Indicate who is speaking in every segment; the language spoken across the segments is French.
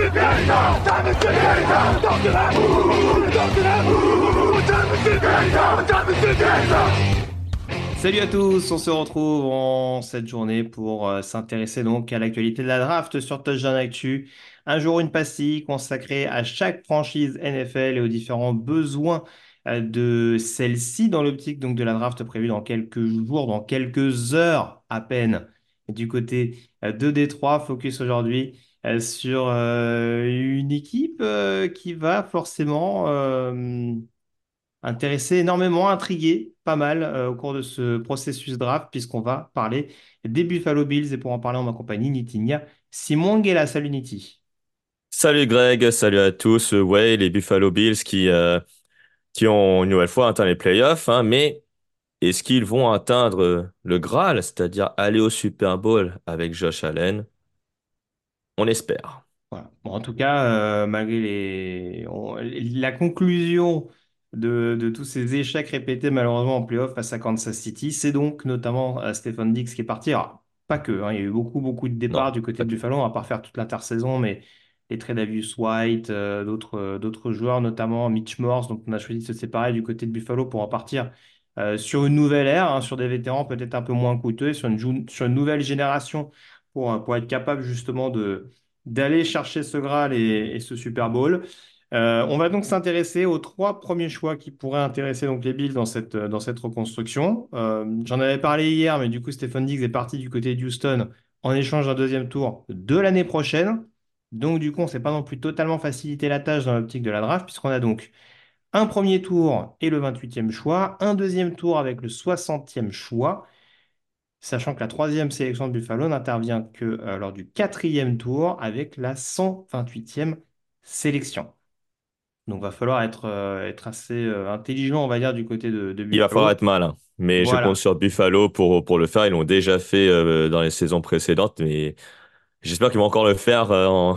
Speaker 1: Salut à tous, on se retrouve en cette journée pour s'intéresser donc à l'actualité de la draft sur Touchdown Actu. Un jour, une pastille consacrée à chaque franchise NFL et aux différents besoins de celle-ci dans l'optique donc de la draft prévue dans quelques jours, dans quelques heures à peine. Du côté de Détroit, focus aujourd'hui sur une équipe qui va forcément intéressé, énormément intrigué, pas mal au cours de ce processus draft, puisqu'on va parler des Buffalo Bills. Et pour en parler en ma compagnie, Nitinia Simon Nguela. Salut Niti.
Speaker 2: Salut Greg, salut à tous. Ouais, les Buffalo Bills qui ont une nouvelle fois atteint les playoffs, hein, mais est-ce qu'ils vont atteindre le Graal, c'est-à-dire aller au Super Bowl avec Josh Allen? On espère.
Speaker 1: Voilà. Bon, en tout cas, malgré la conclusion de tous ces échecs répétés malheureusement en playoff face à Kansas City, c'est donc notamment Stephen Diggs qui est parti. Alors, pas que, hein, il y a eu beaucoup de départs
Speaker 2: Non,
Speaker 1: du côté
Speaker 2: pas
Speaker 1: de
Speaker 2: que.
Speaker 1: Buffalo. On va pas refaire toute l'intersaison, mais les trades Davis White, d'autres joueurs, notamment Mitch Morse. Donc, on a choisi de se séparer du côté de Buffalo pour en partir sur une nouvelle ère, hein, sur des vétérans peut-être un peu moins coûteux, sur une nouvelle génération pour être capable justement d'aller chercher ce Graal et ce Super Bowl. On va donc s'intéresser aux trois premiers choix qui pourraient intéresser donc les Bills dans cette reconstruction. J'en avais parlé hier, mais du coup, Stephen Diggs est parti du côté de Houston en échange d'un deuxième tour de l'année prochaine. Donc, du coup, on ne s'est pas non plus totalement facilité la tâche dans l'optique de la draft, puisqu'on a donc un premier tour et le 28e choix, un deuxième tour avec le 60e choix, sachant que la troisième sélection de Buffalo n'intervient que lors du quatrième tour avec la 128e sélection. Donc, va falloir être assez intelligent, on va dire, du côté de
Speaker 2: Il va falloir
Speaker 1: Buffalo.
Speaker 2: être malin. Mais je compte
Speaker 1: Voilà,
Speaker 2: sur Buffalo pour le faire. Ils l'ont déjà fait dans les saisons précédentes, mais j'espère qu'ils vont encore le faire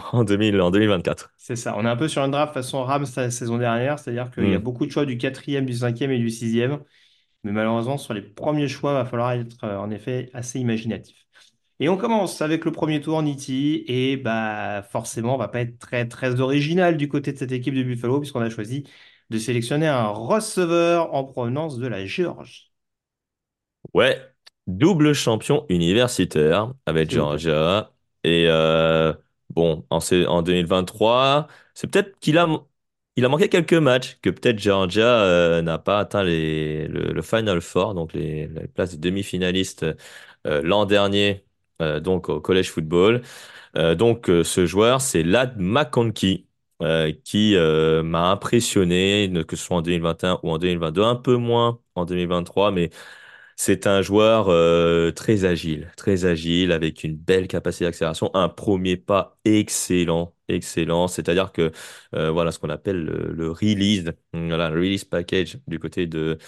Speaker 2: en 2024.
Speaker 1: c'est ça. On est un peu sur une draft façon Rams la saison dernière, c'est-à-dire qu'il y a
Speaker 2: Hmm.
Speaker 1: beaucoup de choix du quatrième, du cinquième et du sixième. Mais malheureusement, sur les premiers choix, va falloir être en effet assez imaginatif. Et on commence avec le premier tour, Nitti, et bah forcément, on va pas être très très original du côté de cette équipe de Buffalo, puisqu'on a choisi de sélectionner un receveur en provenance de la Géorgie,
Speaker 2: Ouais, double champion universitaire avec
Speaker 1: s'il vous plaît.
Speaker 2: Georgia. Et bon, en 2023, c'est peut-être qu'il a manqué quelques matchs, que peut-être Georgia n'a pas atteint le Final Four, donc les places de demi-finalistes l'an dernier, donc au college football. Ce joueur, c'est Ladd McConkey. Qui m'a impressionné, que ce soit en 2021 ou en 2022, un peu moins en 2023, mais c'est un joueur très agile, avec une belle capacité d'accélération, un premier pas excellent, excellent. C'est-à-dire que voilà ce qu'on appelle le release, voilà, le release package du côté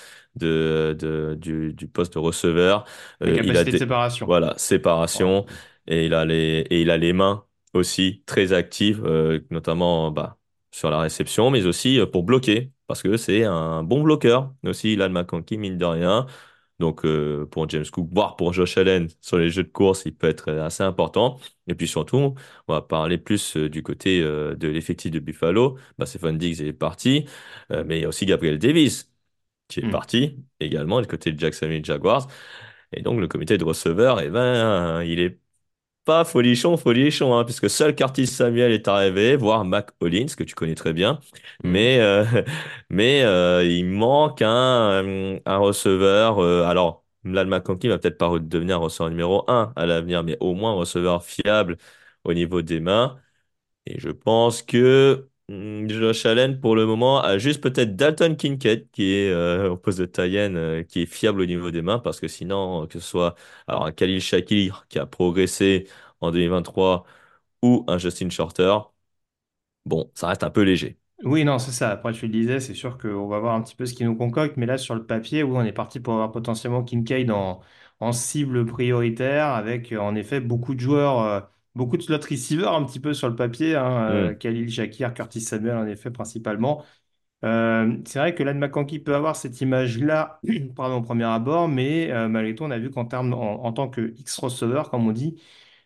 Speaker 2: du poste de receveur.
Speaker 1: La
Speaker 2: Il a
Speaker 1: capacité de
Speaker 2: des,
Speaker 1: séparation.
Speaker 2: voilà,
Speaker 1: Ouais.
Speaker 2: séparation et il a les mains aussi très actives, notamment bah, sur la réception, mais aussi pour bloquer, parce que c'est un bon bloqueur aussi, Ilan McConkey, mine de rien. Donc, pour James Cook, voire pour Josh Allen sur les jeux de course, il peut être assez important. Et puis surtout, on va parler plus du côté de l'effectif de Buffalo. Bah, Stephon Diggs est parti, mais il y a aussi Gabriel Davis qui est
Speaker 1: Hmm.
Speaker 2: parti également du côté de Jacksonville Jaguars. Et donc, le comité de receveurs, eh ben, il est pas folichon, hein, puisque seul Curtis Samuel est arrivé, voire Mac Hollins, que tu connais très bien.
Speaker 1: Hmm.
Speaker 2: Mais, il manque un receveur. Alors, Vlad McConkey va peut-être pas devenir un receveur numéro un à l'avenir, mais au moins un receveur fiable au niveau des mains. Et je pense que Josh Allen, pour le moment, a juste peut-être Dalton Kincaid, qui est au poste de tight end, qui est fiable au niveau des mains, parce que sinon, que ce soit alors un Khalil Shakir qui a progressé en 2023 ou un Justin Shorter, bon, ça reste un peu léger.
Speaker 1: Oui, non, c'est ça. Après, tu le disais, c'est sûr qu'on va voir un petit peu ce qui nous concocte, mais là, sur le papier, oui, on est parti pour avoir potentiellement Kincaid en cible prioritaire, avec en effet beaucoup de joueurs, beaucoup de slot receivers un petit peu sur le papier, hein,
Speaker 2: Hmm.
Speaker 1: Khalil Shakir, Curtis Samuel, en effet, principalement. C'est vrai que Ladd McConkey peut avoir cette image-là, pardon, au premier abord, mais malgré tout, on a vu qu'en termes, en tant que X-receiver, comme on dit,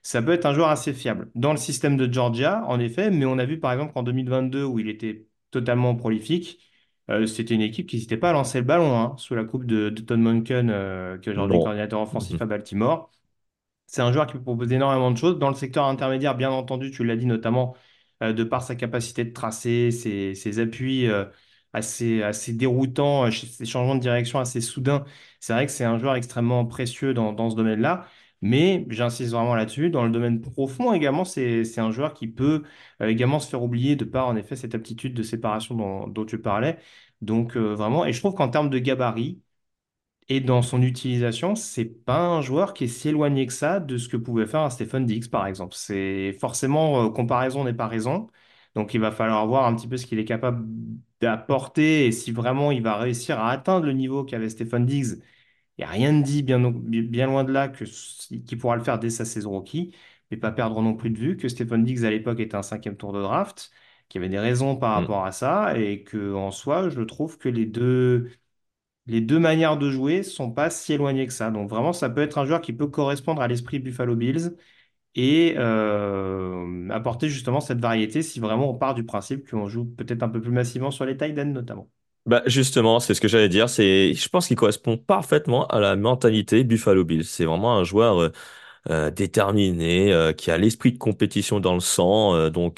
Speaker 1: ça peut être un joueur assez fiable. Dans le système de Georgia, en effet, mais on a vu par exemple qu'en 2022, où il était totalement prolifique, c'était une équipe qui n'hésitait pas à lancer le ballon, hein, sous la coupe de Todd Monken, qui est aujourd'hui
Speaker 2: Non.
Speaker 1: coordinateur offensif
Speaker 2: Mhm.
Speaker 1: à Baltimore. C'est un joueur qui peut proposer énormément de choses. Dans le secteur intermédiaire, bien entendu, tu l'as dit notamment, de par sa capacité de tracer, ses appuis assez déroutants, ses changements de direction assez soudains. C'est vrai que c'est un joueur extrêmement précieux dans ce domaine-là. Mais j'insiste vraiment là-dessus. Dans le domaine profond également, c'est un joueur qui peut également se faire oublier de par, en effet, cette aptitude de séparation dont tu parlais. Donc, vraiment, et je trouve qu'en termes de gabarit, et dans son utilisation, c'est pas un joueur qui est si éloigné que ça de ce que pouvait faire un Stephen Diggs, par exemple. C'est forcément comparaison n'est pas raison. Donc il va falloir voir un petit peu ce qu'il est capable d'apporter et si vraiment il va réussir à atteindre le niveau qu'avait Stephen Diggs. Il n'y a rien de dit, bien loin de là, qu'il pourra le faire dès sa saison rookie, mais pas perdre non plus de vue que Stephen Diggs à l'époque était un cinquième tour de draft, qu'il y avait des raisons par
Speaker 2: Mm.
Speaker 1: rapport à ça et que en soi, je trouve que les deux manières de jouer sont pas si éloignées que ça. Donc vraiment, ça peut être un joueur qui peut correspondre à l'esprit Buffalo Bills et apporter justement cette variété si vraiment on part du principe qu'on joue peut-être un peu plus massivement sur les tight ends notamment.
Speaker 2: Bah justement, c'est ce que j'allais dire. Je pense qu'il correspond parfaitement à la mentalité Buffalo Bills. C'est vraiment un joueur déterminé, qui a l'esprit de compétition dans le sang.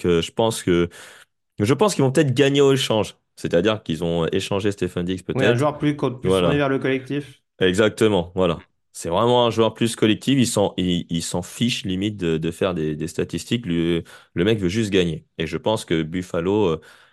Speaker 2: Je pense qu'ils vont peut-être gagner au échange. C'est-à-dire qu'ils ont échangé Stephen Diggs
Speaker 1: Oui, un
Speaker 2: peut-être.
Speaker 1: joueur plus tourné
Speaker 2: Voilà,
Speaker 1: vers le collectif.
Speaker 2: exactement. Voilà. C'est vraiment un joueur plus collectif. Il s'en fiche limite de faire des statistiques. Le mec veut juste gagner. Et je pense que Buffalo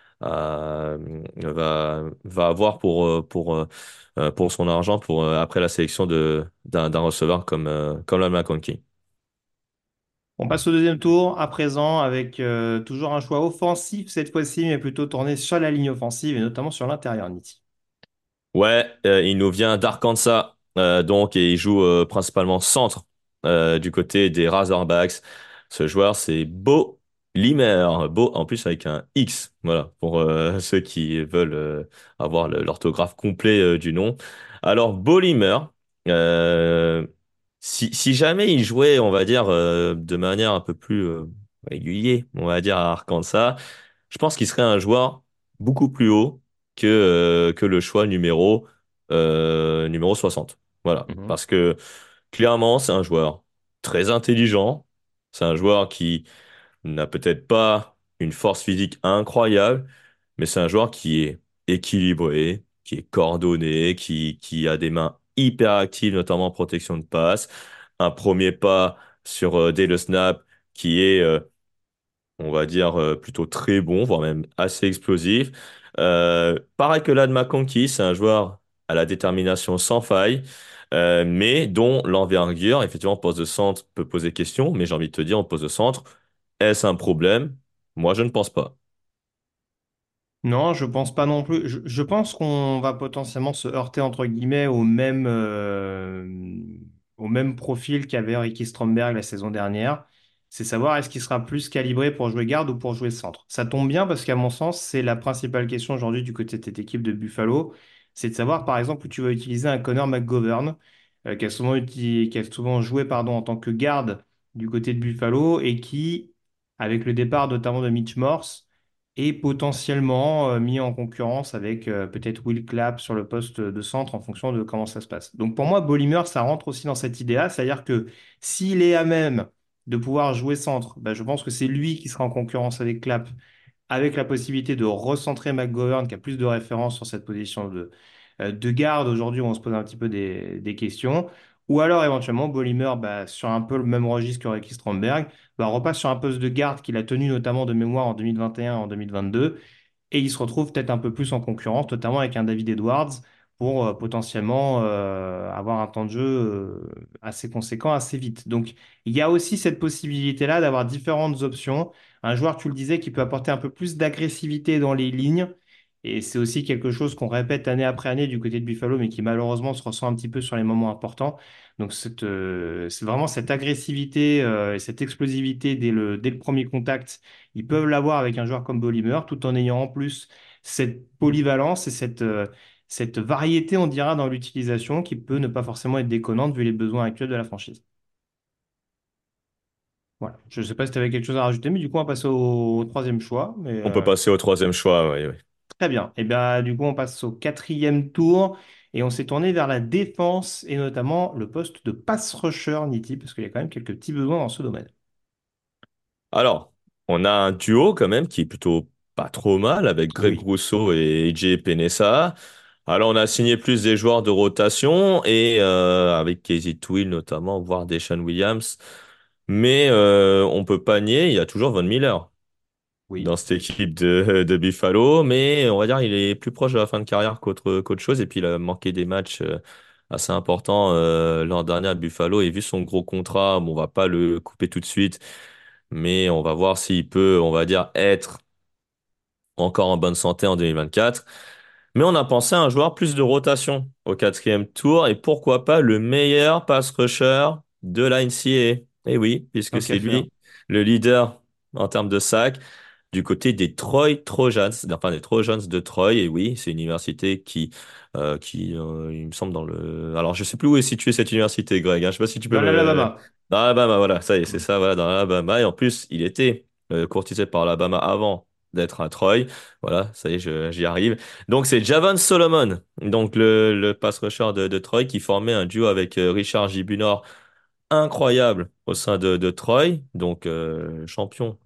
Speaker 2: va avoir pour son argent après la sélection d'un receveur comme Ladd McConkey.
Speaker 1: On passe au deuxième tour à présent avec toujours un choix offensif cette fois-ci, mais plutôt tourné sur la ligne offensive et notamment sur l'intérieur, Nitti.
Speaker 2: Ouais, il nous vient d'Arkansas, donc, et il joue principalement centre du côté des Razorbacks. Ce joueur, c'est Bo Limer, Bo en plus avec un X, voilà, pour ceux qui veulent avoir l'orthographe complet du nom. Alors, Bo Limer, euh, si jamais il jouait, on va dire, de manière un peu plus régulière, on va dire, à Arkansas, je pense qu'il serait un joueur beaucoup plus haut que le choix numéro 60. Voilà.
Speaker 1: Mhm.
Speaker 2: Parce que clairement, c'est un joueur très intelligent. C'est un joueur qui n'a peut-être pas une force physique incroyable, mais c'est un joueur qui est équilibré, qui est coordonné, qui a des mains hyper actives, notamment en protection de passe. Un premier pas dès le snap qui est on va dire, plutôt très bon, voire même assez explosif. Pareil que Ladd McConkey, c'est un joueur à la détermination sans faille, mais dont l'envergure, effectivement, poste de centre peut poser question, mais j'ai envie de te dire, en poste de centre, est-ce un problème? Moi, je ne pense pas.
Speaker 1: Non, je pense pas non plus. Je pense qu'on va potentiellement se heurter entre guillemets au même profil qu'avait Ricky Stromberg la saison dernière. C'est savoir est-ce qu'il sera plus calibré pour jouer garde ou pour jouer centre. Ça tombe bien parce qu'à mon sens, c'est la principale question aujourd'hui du côté de cette équipe de Buffalo. C'est de savoir par exemple où tu vas utiliser un Connor McGovern qui a souvent joué pardon, en tant que garde du côté de Buffalo et qui, avec le départ notamment de Mitch Morse, et potentiellement mis en concurrence avec peut-être Will Clapp sur le poste de centre en fonction de comment ça se passe. Donc pour moi, Bollimer, ça rentre aussi dans cette idée-là, c'est-à-dire que s'il est à même de pouvoir jouer centre, bah, je pense que c'est lui qui sera en concurrence avec Clapp avec la possibilité de recentrer McGovern, qui a plus de références sur cette position de garde. Aujourd'hui, on se pose un petit peu des questions. Ou alors, éventuellement, Bollimer, bah, sur un peu le même registre que Ricky Stromberg, bah, repasse sur un poste de garde qu'il a tenu notamment de mémoire en 2021 en 2022. Et il se retrouve peut-être un peu plus en concurrence, notamment avec un David Edwards, pour potentiellement avoir un temps de jeu assez conséquent assez vite. Donc, il y a aussi cette possibilité-là d'avoir différentes options. Un joueur, tu le disais, qui peut apporter un peu plus d'agressivité dans les lignes. Et c'est aussi quelque chose qu'on répète année après année du côté de Buffalo, mais qui malheureusement se ressent un petit peu sur les moments importants. Donc, c'est vraiment cette agressivité et cette explosivité dès le premier contact. Ils peuvent l'avoir avec un joueur comme Bollimer, tout en ayant en plus cette polyvalence et cette variété, on dira, dans l'utilisation qui peut ne pas forcément être déconnante vu les besoins actuels de la franchise. Voilà. Je ne sais pas si tu avais quelque chose à rajouter, mais du coup, on va passer au troisième choix. Mais
Speaker 2: On peut passer au troisième choix, oui, oui.
Speaker 1: très bien. Et bien, du coup, on passe au quatrième tour et on s'est tourné vers la défense et notamment le poste de pass rusher, Nitti, parce qu'il y a quand même quelques petits besoins dans ce domaine.
Speaker 2: Alors, on a un duo quand même qui est plutôt pas trop mal avec Greg
Speaker 1: Oui,
Speaker 2: Rousseau et AJ Penesa. Alors, on a signé plus des joueurs de rotation et avec Casey Twill notamment, voire Deshaun Williams. Mais on peut pas nier, il y a toujours Von Miller
Speaker 1: oui.
Speaker 2: dans cette équipe de Buffalo, mais on va dire il est plus proche de la fin de carrière qu'autre chose. Et puis il a manqué des matchs assez importants l'an dernier à Buffalo. Et vu son gros contrat, bon, on va pas le couper tout de suite, mais on va voir s'il peut, on va dire, être encore en bonne santé en 2024. Mais on a pensé à un joueur plus de rotation au quatrième tour et pourquoi pas le meilleur pass rusher de la NCAA. Et oui, puisque
Speaker 1: Tant qu'à
Speaker 2: c'est
Speaker 1: faire.
Speaker 2: lui le leader en termes de sacs du côté des Troy Trojans, enfin des Trojans de Troy. Et oui, c'est une université qui, il me semble dans le. Alors je sais plus où est située cette université, Greg. Hein. Je sais pas si tu peux
Speaker 1: Dans
Speaker 2: me.
Speaker 1: l'Alabama.
Speaker 2: Dans l'Alabama, voilà, ça y est, c'est ça, voilà, dans l'Alabama. Et en plus, il était courtisé par l'Alabama avant d'être à Troy. Voilà, ça y est, j'y arrive. Donc c'est Javon Solomon, donc le pass rusher de Troy, qui formait un duo avec Richard Gibunor incroyable au sein de Troy, donc champion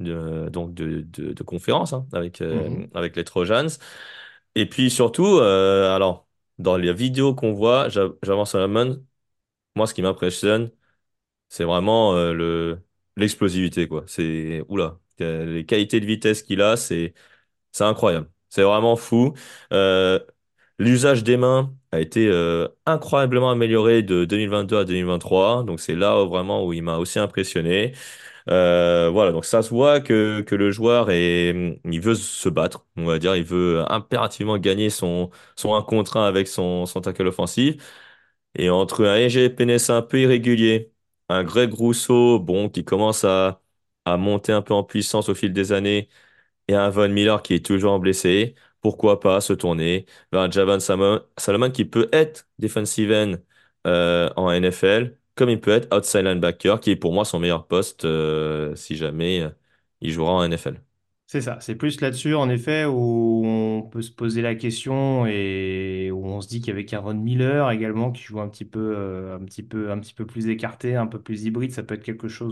Speaker 2: de conférence hein,
Speaker 1: Mhm.
Speaker 2: avec les Trojans. Et puis surtout, alors dans les vidéos qu'on voit, Javon Solomon, moi ce qui m'impressionne, c'est vraiment l'explosivité quoi. C'est oula, les qualités de vitesse qu'il a, c'est incroyable. C'est vraiment fou. Euh, L'usage des mains a été incroyablement amélioré de 2022 à 2023. Donc c'est là vraiment où il m'a aussi impressionné. Voilà, donc ça se voit que le joueur il veut se battre, on va dire. Il veut impérativement gagner son 1 contre 1 avec son tackle offensif. Et entre un AJ Penesa un peu irrégulier, un Greg Rousseau, bon, qui commence à monter un peu en puissance au fil des années, et un Von Miller qui est toujours blessé, pourquoi pas se tourner vers un Salomon qui peut être defensive end en NFL, comme il peut être outside linebacker, qui est pour moi son meilleur poste si jamais il jouera en NFL.
Speaker 1: C'est ça, c'est plus là-dessus, en effet, où on peut se poser la question et où on se dit qu'avec Aaron Miller également, qui joue un petit peu, un petit peu plus écarté, un peu plus hybride, ça peut être quelque chose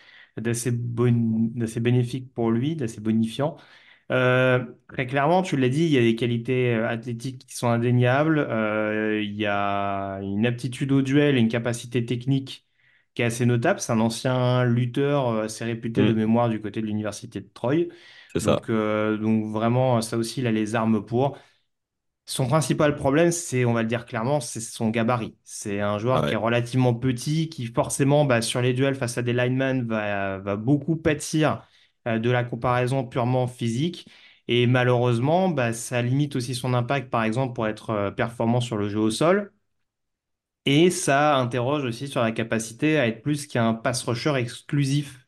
Speaker 1: d'assez bénéfique pour lui, d'assez bonifiant. Très clairement, tu l'as dit, il y a des qualités athlétiques qui sont indéniables. Il y a une aptitude au duel et une capacité technique qui est assez notable. C'est un ancien lutteur assez réputé de
Speaker 2: Hmm,
Speaker 1: mémoire du côté de l'université de Troy.
Speaker 2: c'est ça.
Speaker 1: Donc vraiment, ça aussi, il a les armes pour. Son principal problème, c'est, on va le dire clairement, c'est son gabarit. C'est un
Speaker 2: Ah
Speaker 1: joueur qui est
Speaker 2: ouais.
Speaker 1: relativement petit, qui forcément, bah, sur les duels face à des linemen, va beaucoup pâtir de la comparaison purement physique. Et malheureusement, bah, ça limite aussi son impact, par exemple, pour être performant sur le jeu au sol. Et ça interroge aussi sur la capacité à être plus qu'un pass rusher exclusif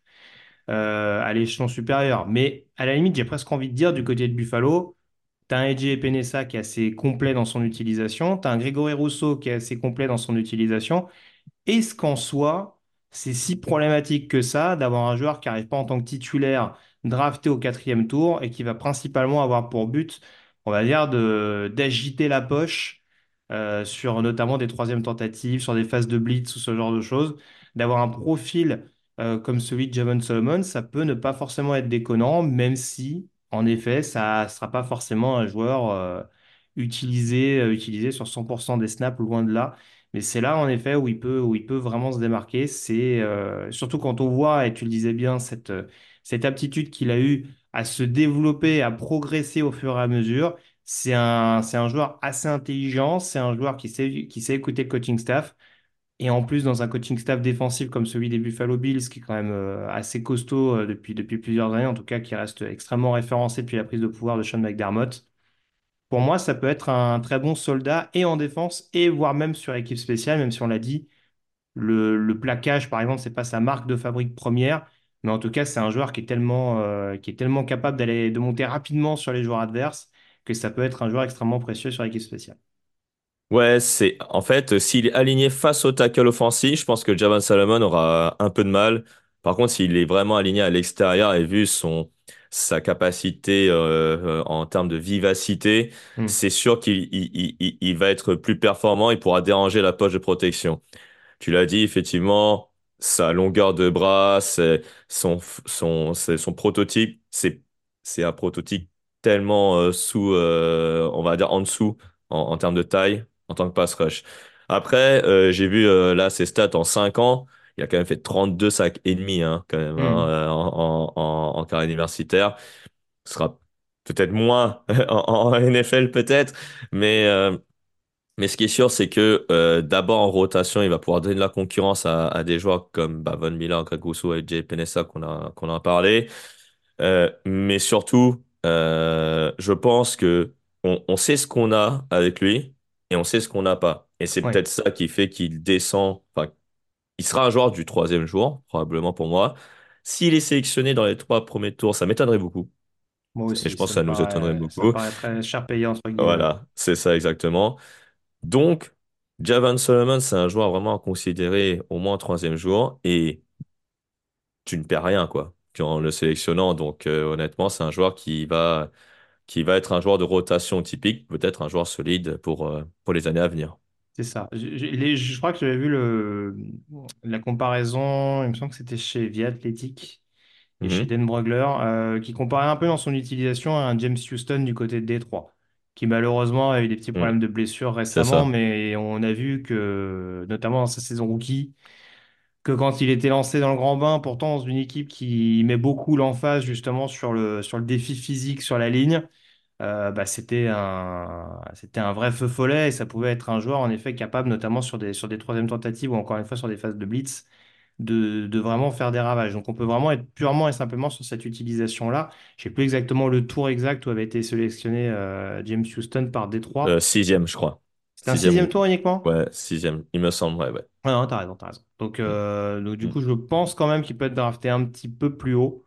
Speaker 1: à l'échelon supérieur. Mais à la limite, j'ai presque envie de dire, du côté de Buffalo, tu as un Eddie Epenesa qui est assez complet dans son utilisation, tu as un Grégory Rousseau qui est assez complet dans son utilisation. Est-ce qu'en soi, c'est si problématique que ça d'avoir un joueur qui n'arrive pas en tant que titulaire drafté au quatrième tour et qui va principalement avoir pour but, on va dire, d'agiter la poche sur notamment des troisièmes tentatives, sur des phases de blitz ou ce genre de choses, d'avoir un profil comme celui de Javon Solomon, ça peut ne pas forcément être déconnant, même si, en effet, ça ne sera pas forcément un joueur utilisé sur 100% des snaps, loin de là. Mais c'est là, en effet, où il peut vraiment se démarquer. C'est surtout quand on voit, et tu le disais bien, cette aptitude qu'il a eue à se développer, à progresser au fur et à mesure. C'est un joueur assez intelligent, c'est un joueur qui sait écouter le coaching staff. Et en plus, dans un coaching staff défensif comme celui des Buffalo Bills, qui est quand même assez costaud depuis plusieurs années, en tout cas, qui reste extrêmement référencé depuis la prise de pouvoir de Sean McDermott. Pour moi, ça peut être un très bon soldat et en défense et voire même sur équipe spéciale, même si on l'a dit, le plaquage, par exemple, c'est pas sa marque de fabrique première, mais en tout cas, c'est un joueur qui est tellement capable de monter rapidement sur les joueurs adverses que ça peut être un joueur extrêmement précieux sur l'équipe spéciale.
Speaker 2: Ouais, c'est en fait, s'il est aligné face au tackle offensif, je pense que Javon Salomon aura un peu de mal. Par contre, s'il est vraiment aligné à l'extérieur et vu sa capacité en termes de vivacité,
Speaker 1: Hmm.
Speaker 2: c'est sûr qu'il va être plus performant. Il pourra déranger la poche de protection. Tu l'as dit, effectivement, sa longueur de bras, son prototype, c'est un prototype tellement on va dire en dessous en termes de taille, en tant que pass rush. Après, j'ai vu là ses stats en 5 ans. Il a quand même fait 32 sacs et demi, hein, quand même, hein,
Speaker 1: Hmm.
Speaker 2: en carrière universitaire. Ce sera peut-être moins en NFL, peut-être, mais mais ce qui est sûr, c'est que d'abord en rotation, il va pouvoir donner de la concurrence à des joueurs comme bah, Von Miller, Greg Rousseau et Jay Penessa qu'on a parlé. Mais surtout, je pense que on sait ce qu'on a avec lui et on sait ce qu'on n'a pas. Et c'est
Speaker 1: Ouais,
Speaker 2: peut-être ça qui fait qu'il descend. Enfin, il sera un joueur du troisième jour, probablement pour moi. S'il est sélectionné dans les 3 premiers tours, ça m'étonnerait beaucoup.
Speaker 1: moi
Speaker 2: Et je
Speaker 1: aussi,
Speaker 2: pense que ça nous étonnerait
Speaker 1: ça me
Speaker 2: beaucoup.
Speaker 1: paraît très cher payé, entre guillemets.
Speaker 2: Voilà, c'est ça exactement. Donc, Javan Solomon, c'est un joueur vraiment à considérer au moins en troisième jour et tu ne perds rien, quoi, en le sélectionnant. Donc, honnêtement, c'est un joueur qui va être un joueur de rotation typique, peut-être un joueur solide pour les années à venir.
Speaker 1: C'est ça. Je crois que j'avais vu la comparaison, il me semble que c'était chez The Athletic et chez
Speaker 2: Mhm.
Speaker 1: Dan Brugler, qui comparait un peu dans son utilisation à un James Houston du côté de Détroit, qui malheureusement a eu des petits
Speaker 2: Mhm.
Speaker 1: problèmes de blessures
Speaker 2: C'est
Speaker 1: récemment,
Speaker 2: ça.
Speaker 1: mais on a vu que, notamment dans sa saison rookie, que quand il était lancé dans le grand bain, pourtant dans une équipe qui met beaucoup l'emphase justement sur le défi physique sur la ligne, bah, c'était un vrai feu follet et ça pouvait être un joueur en effet capable, notamment sur des troisièmes tentatives ou encore une fois sur des phases de blitz, de vraiment faire des ravages. Donc on peut vraiment être purement et simplement sur cette utilisation-là. Je sais plus exactement le tour exact où avait été sélectionné James Houston par Détroit.
Speaker 2: Sixième, je crois.
Speaker 1: C'était un
Speaker 2: Sixième
Speaker 1: sixième
Speaker 2: ou...
Speaker 1: tour uniquement?
Speaker 2: Ouais, sixième, il me semble, ouais, ouais.
Speaker 1: Ah non, t'as raison, t'as raison.
Speaker 2: Mhm.
Speaker 1: Donc du
Speaker 2: Mhm.
Speaker 1: coup, je pense quand même qu'il peut être drafté un petit peu plus haut.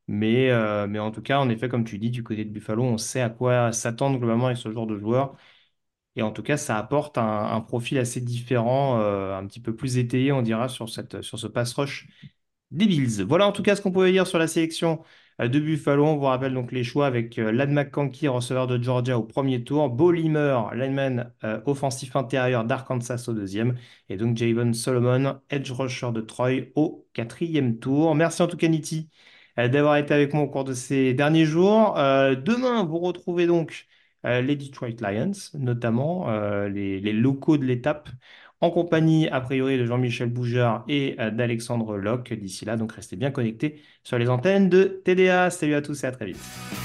Speaker 1: Mais en tout cas, en effet, comme tu dis, du côté de Buffalo, on sait à quoi s'attendre globalement avec ce genre de joueur. Et en tout cas, ça apporte un profil assez différent, un petit peu plus étayé, on dira, sur ce pass rush des Bills. Voilà en tout cas ce qu'on pouvait dire sur la sélection de Buffalo. On vous rappelle donc les choix avec Ladd McConkey, receveur de Georgia au premier tour, Bo Limer, lineman offensif intérieur d'Arkansas au deuxième, et donc Javon Solomon, edge rusher de Troy au quatrième tour. Merci en tout cas Niti d'avoir été avec moi au cours de ces derniers jours. Demain, vous retrouvez donc les Detroit Lions, notamment les locaux de l'étape en compagnie, a priori, de Jean-Michel Boujard et d'Alexandre Locke. D'ici là, donc restez bien connectés sur les antennes de TDA. Salut à tous et à très vite.